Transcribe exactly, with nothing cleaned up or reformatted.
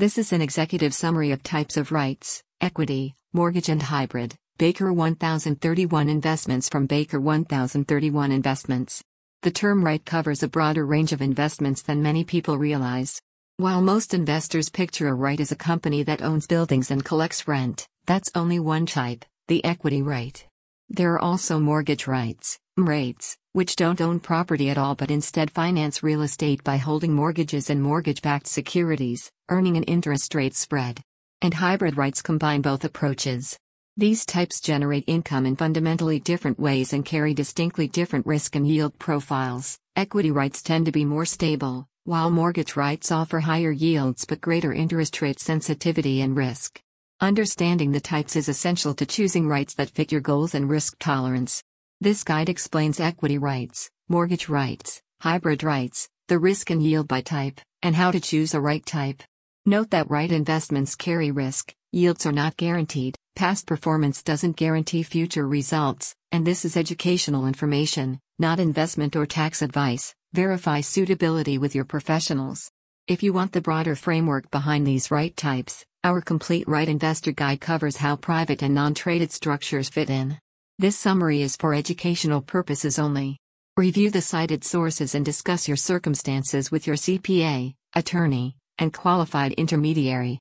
This is an executive summary of types of rights, equity, mortgage and hybrid. Baker one thousand thirty-one Investments from Baker one thousand thirty-one Investments. The term right covers a broader range of investments than many people realize. While most investors picture a right as a company that owns buildings and collects rent, that's only one type, the equity right. There are also mortgage rights, M REITs, which don't own property at all but instead finance real estate by holding mortgages and mortgage-backed securities, earning an interest rate spread. And hybrid rights combine both approaches. These types generate income in fundamentally different ways and carry distinctly different risk and yield profiles. Equity rights tend to be more stable, while mortgage rights offer higher yields but greater interest rate sensitivity and risk. Understanding the types is essential to choosing rights that fit your goals and risk tolerance. This guide explains equity rights, mortgage rights, hybrid rights, the risk and yield by type, and how to choose a right type. Note that right investments carry risk, yields are not guaranteed, past performance doesn't guarantee future results, and this is educational information, not investment or tax advice. Verify suitability with your professionals. If you want the broader framework behind these right types, our complete right investor guide covers how private and non-traded structures fit in. This summary is for educational purposes only. Review the cited sources and discuss your circumstances with your C P A, attorney, and qualified intermediary.